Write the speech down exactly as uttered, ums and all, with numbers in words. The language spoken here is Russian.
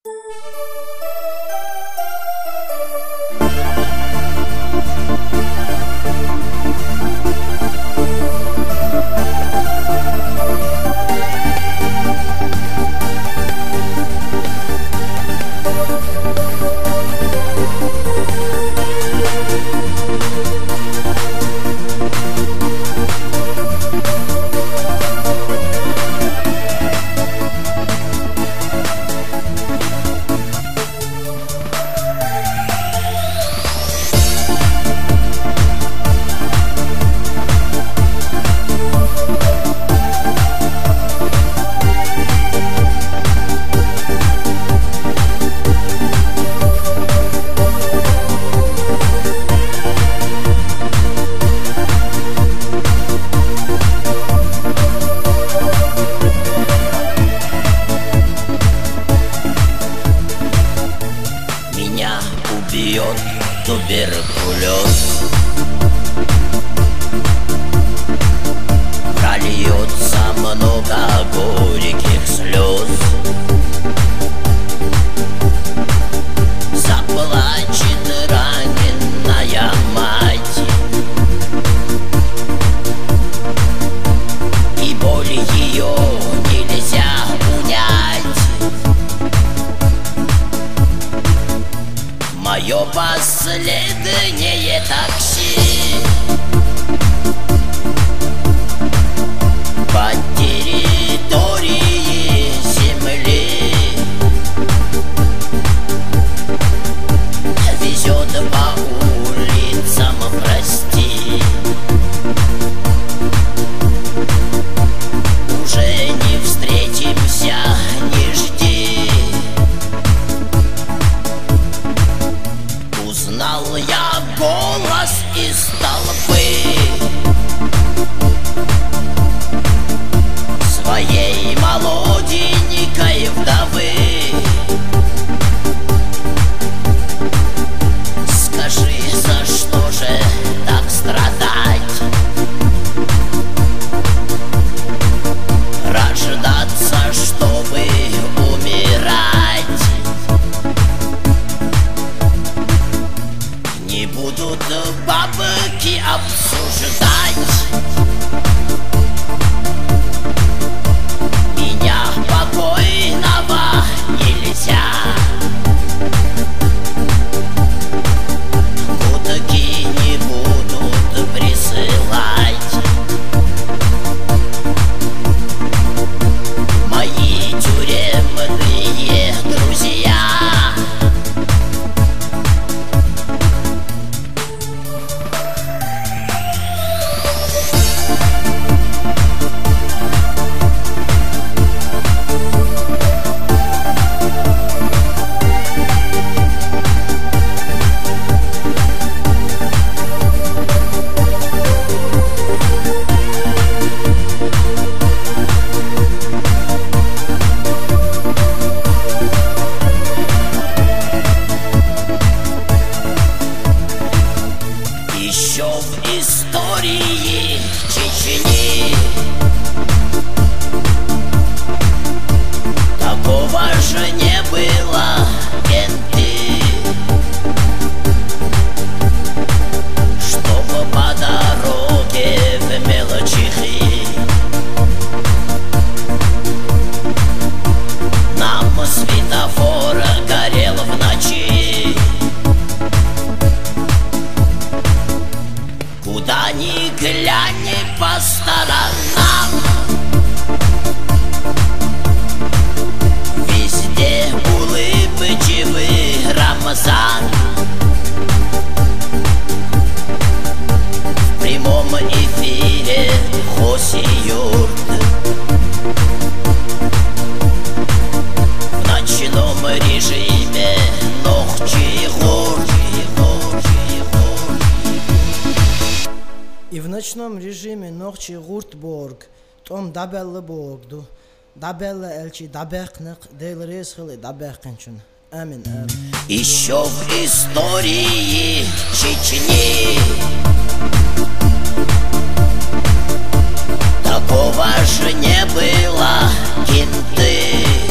Убьет туберкулез, прольется много горьких слез, заплачет раненая мать, и боль ее нельзя унять. Мое последнее такси по территории земли везет по улицам, прости. Уже не встретимся, не жди. Узнал я голос из толпы своей молоденькой вдовы. Скажи, за что же так страдать? Рождаться, чтобы умирать. Не будут бабки обсуждать меня покойного нельзя. Кутки не будут присылать мои тюремные друзья. Еще в истории Чечни такого же не было, кенты, чтобы по дороге в мелочихи нам светофор горел в ночи. Куда ни глянь по сторонам, везде улыбчивый Рамзан. В прямом эфире Хоси-Юрт, в ночном режиме Нохчи-Гурт. И в ночном режиме ночи Гуртборг, том дабеллы богду, дабеллы элчи дабехнек, дейл резхили дабехнчун. Амин, амин. Еще в истории Чечни такого же не было, кенты.